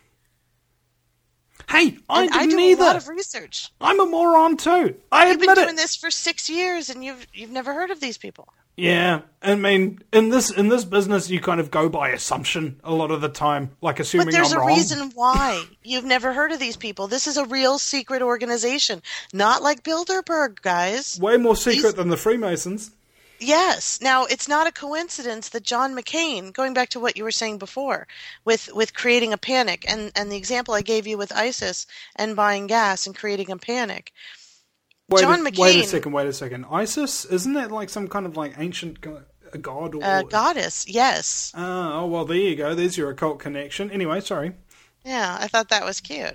Hey, I And I didn't do either. a lot of research. I'm a moron too. I You've been admit doing it. this for six years and you've you've never heard of these people. Yeah, I mean, in this in this business, you kind of go by assumption a lot of the time, like assuming But there's I'm a wrong. reason why you've never heard of these people. This is a real secret organization, not like Bilderberg, guys. Way more secret These- than the Freemasons. Yes. Now, it's not a coincidence that John McCain, going back to what you were saying before, with, with creating a panic, and, and the example I gave you with ISIS and buying gas and creating a panic. Wait, John a, wait a McCain- second, wait a second. ISIS, isn't that like some kind of like ancient go- a god? Or, Uh, goddess, yes. Ah, oh, well, there you go. There's your occult connection. Anyway, sorry. Yeah, I thought that was cute.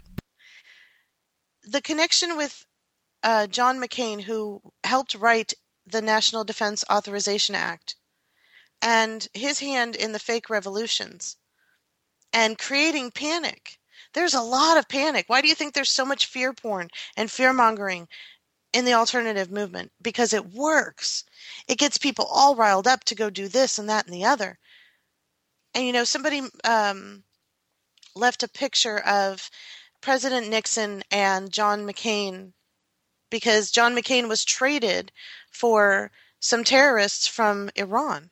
The connection with uh, John McCain, who helped write the National Defense Authorization Act, and his hand in the fake revolutions, and creating panic. There's a lot of panic. Why do you think there's so much fear porn and fear-mongering in the alternative movement? Because it works. It gets people all riled up to go do this and that and the other. And, you know, somebody um, left a picture of President Nixon and John McCain because John McCain was traded for some terrorists from Iran.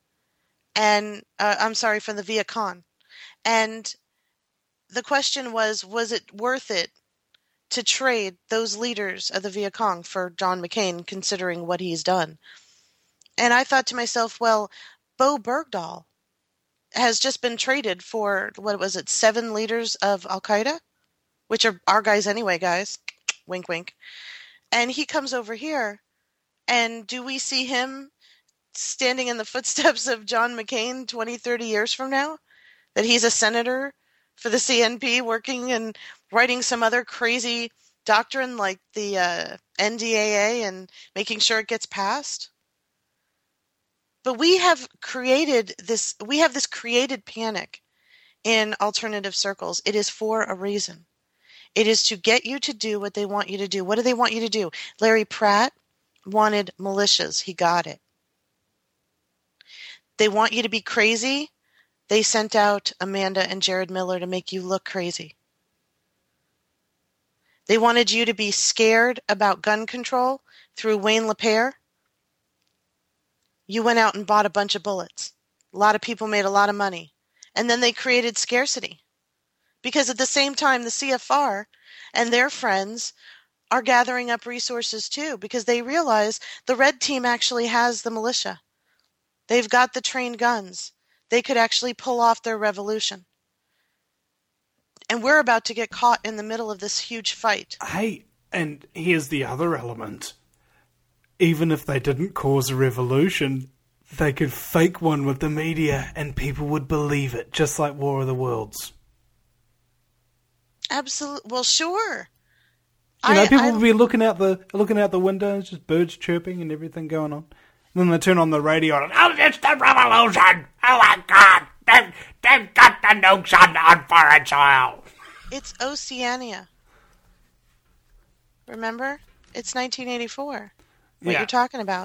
And, uh, I'm sorry, from the Viet Cong. And the question was, was it worth it to trade those leaders of the Viet Cong for John McCain, considering what he's done? And I thought to myself, well, Bo Bergdahl has just been traded for, what was it, seven leaders of Al-Qaeda? Which are our guys anyway, guys. Wink, wink. And he comes over here, and do we see him standing in the footsteps of John McCain twenty, thirty years from now? That he's a senator for the C N P working and writing some other crazy doctrine like the uh, N D A A and making sure it gets passed? But we have created this, we have this created panic in alternative circles. It is for a reason. It is to get you to do what they want you to do. What do they want you to do? Larry Pratt wanted militias. He got it. They want you to be crazy. They sent out Amanda and Jared Miller to make you look crazy. They wanted you to be scared about gun control through Wayne LaPierre. You went out and bought a bunch of bullets. A lot of people made a lot of money. And then they created scarcity. Because at the same time, the C F R and their friends are gathering up resources too, because they realize the red team actually has the militia. They've got the trained guns. They could actually pull off their revolution. And we're about to get caught in the middle of this huge fight. Hey, and here's the other element. Even if they didn't cause a revolution, they could fake one with the media and people would believe it, just like War of the Worlds. Absolutely. Well, sure. You know, I- people I- would be looking out the looking out the windows, just birds chirping and everything going on. And then they turn on the radio and, oh, it's the revolution! Oh my God! They've, they've got the nukes on, on foreign soil! It's Oceania. Remember? It's nineteen eighty-four. What Yeah. you're talking about.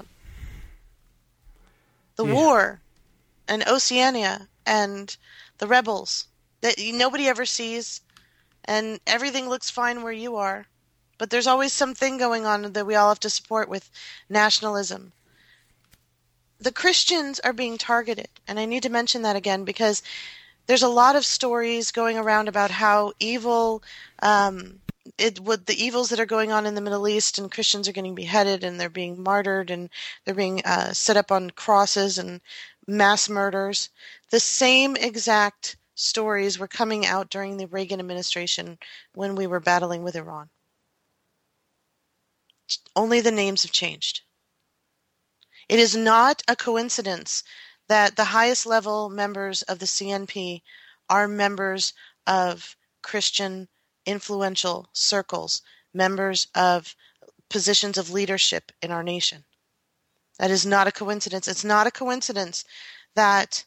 The Yeah. war and Oceania and the rebels that you- nobody ever sees, and everything looks fine where you are. But there's always something going on that we all have to support with nationalism. The Christians are being targeted, and I need to mention that again because there's a lot of stories going around about how evil, um, it would the evils that are going on in the Middle East, and Christians are getting beheaded, and they're being martyred, and they're being uh, set up on crosses, and mass murders. The same exact stories were coming out during the Reagan administration when we were battling with Iran. Only the names have changed. It is not a coincidence that the highest level members of the C N P are members of Christian influential circles, members of positions of leadership in our nation. That is not a coincidence. It's not a coincidence that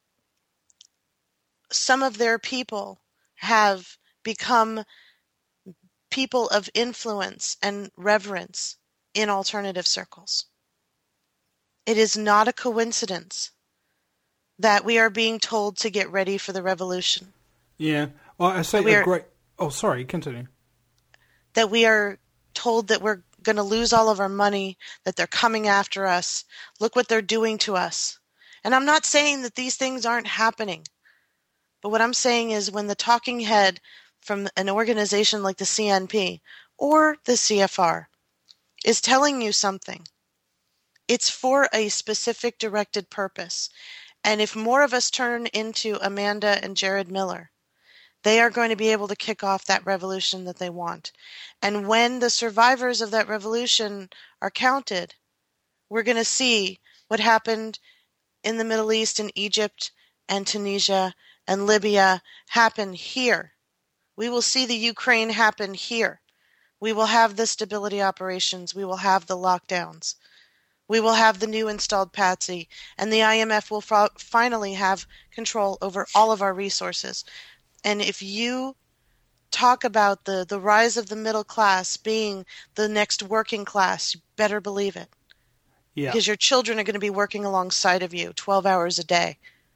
some of their people have become people of influence and reverence in alternative circles. It is not a coincidence that we are being told to get ready for the revolution. Yeah. Well, I say we a are, great... Oh, sorry, continue. That we are told that we're going to lose all of our money, that they're coming after us. Look what they're doing to us. And I'm not saying that these things aren't happening. But what I'm saying is when the talking head from an organization like the C N P or the C F R is telling you something, it's for a specific directed purpose. And if more of us turn into Amanda and Jared Miller, they are going to be able to kick off that revolution that they want. And when the survivors of that revolution are counted, we're going to see what happened in the Middle East and Egypt and Tunisia and Libya happen here. We will see the Ukraine happen here. We will have the stability operations. We will have the lockdowns. We will have the new installed Patsy. And the I M F will f- finally have control over all of our resources. And if you talk about the, the rise of the middle class being the next working class, you better believe it. Yeah. Because your children are going to be working alongside of you twelve hours a day.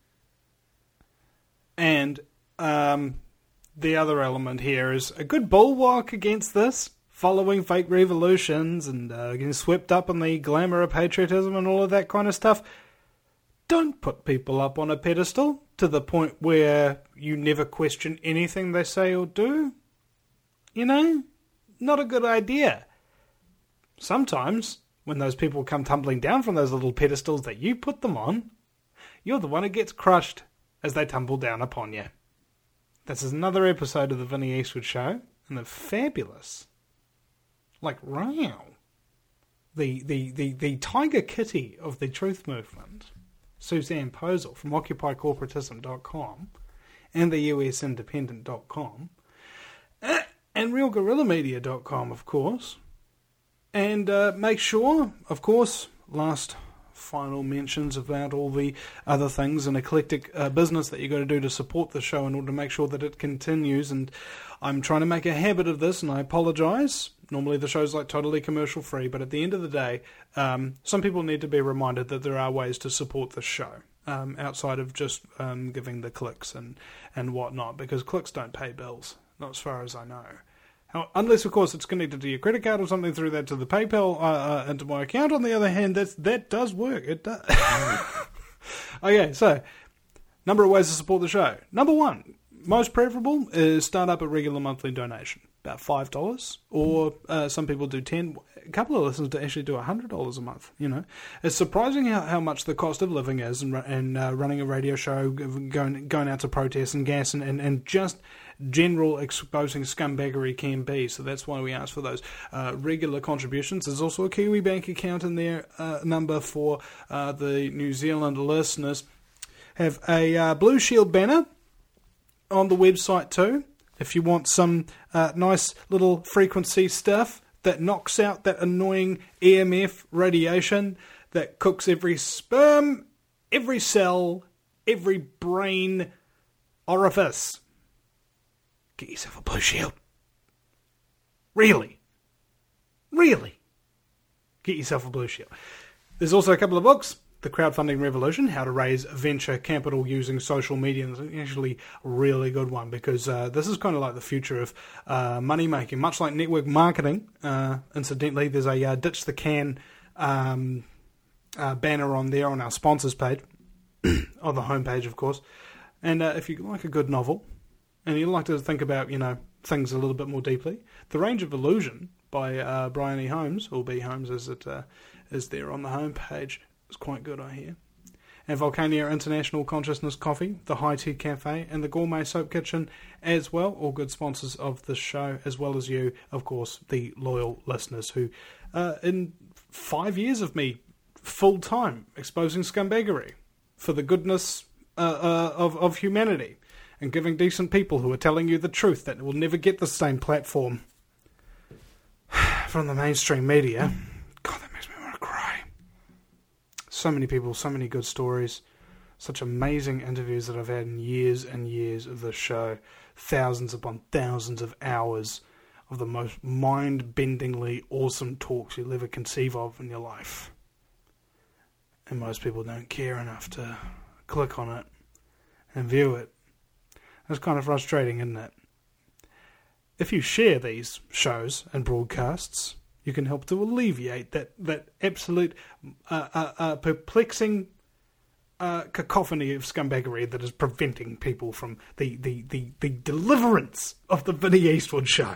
And um, the other element here is a good bulwark against this, following fake revolutions and uh, getting swept up in the glamour of patriotism and all of that kind of stuff. Don't put people up on a pedestal to the point where you never question anything they say or do. You know? Not a good idea. Sometimes, when those people come tumbling down from those little pedestals that you put them on, you're the one who gets crushed as they tumble down upon you. This is another episode of the Vinnie Eastwood Show, and the fabulous, like, wow, the, the, the, the tiger kitty of the truth movement, Suzanne Posel from Occupy Corporatism dot com and the U S Independent dot com and Real Guerrilla Media dot com, of course. And uh, make sure, of course, last final mentions about all the other things and eclectic uh, business that you got to do to support the show in order to make sure that it continues. And I'm trying to make a habit of this, and I apologise. Normally the show's like totally commercial free, but at the end of the day, um, some people need to be reminded that there are ways to support the show um, outside of just um, giving the clicks and, and whatnot, because clicks don't pay bills, not as far as I know. How, unless, of course, it's connected to your credit card or something through that to the PayPal uh, uh, into my account. On the other hand, that's, that does work. It does. Okay, so, number of ways to support the show. Number one, most preferable is start up a regular monthly donation, about five dollars, or uh, some people do ten dollars. A couple of listeners to actually do one hundred dollars a month, you know. It's surprising how, how much the cost of living is, and, and uh, running a radio show, going going out to protests and gas, and, and, and just general exposing scumbaggery can be. So that's why we ask for those uh, regular contributions. There's also a Kiwi Bank account in there, uh, number for uh, the New Zealand listeners. Have a uh, Blue Shield banner on the website too, if you want some uh, nice little frequency stuff that knocks out that annoying E M F radiation that cooks every sperm, every cell, every brain orifice. Get yourself a Blue Shield. Really? Really? Get yourself a Blue Shield. There's also a couple of books. The Crowdfunding Revolution, How to Raise Venture Capital Using Social Media. It's actually a really good one, because uh, this is kind of like the future of uh, money making, much like network marketing. Uh, incidentally, there's a uh, Ditch the Can um, uh, banner on there on our sponsors page, on the homepage, of course. And uh, if you like a good novel, and you like to think about, you know, things a little bit more deeply, The Range of Illusion by uh, Brian E. Holmes, or B. Holmes as it uh, is there on the homepage, is quite good, I hear. and Volcania International Consciousness Coffee, the High Tea Cafe, and the Gourmet Soap Kitchen as well, all good sponsors of this show, as well as you, of course, the loyal listeners who, uh, in five years of me full-time exposing scumbaggery for the goodness uh, uh, of, of humanity, and giving decent people who are telling you the truth that will never get the same platform from the mainstream media. God, that makes me want to cry. So many people, so many good stories, such amazing interviews that I've had in years and years of this show, thousands upon thousands of hours of the most mind-bendingly awesome talks you'll ever conceive of in your life. And most people don't care enough to click on it and view it. It's kind of frustrating, isn't it? If you share these shows and broadcasts, you can help to alleviate that, that absolute uh, uh, uh, perplexing uh, cacophony of scumbaggery that is preventing people from the, the, the, the deliverance of the Vinnie Eastwood show.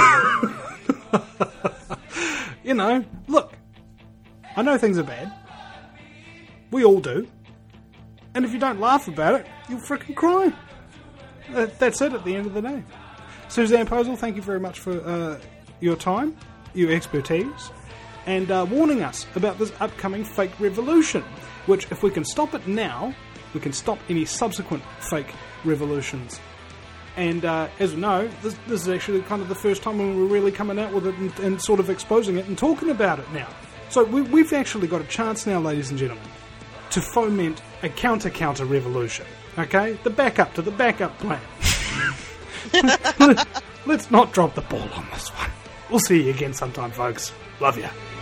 You know, look, I know things are bad. We all do. And if you don't laugh about it, you'll frickin' cry. That's it at the end of the day. Suzanne Posel, thank you very much for uh, your time, your expertise, and uh, warning us about this upcoming fake revolution, which, if we can stop it now, we can stop any subsequent fake revolutions. And uh, as we know, this, this is actually kind of the first time when we're really coming out with it and, and sort of exposing it and talking about it now. So we, we've actually got a chance now, ladies and gentlemen, to foment a counter-counter revolution. Okay? The backup to the backup plan. Let's not drop the ball on this one. We'll see you again sometime, folks. Love ya.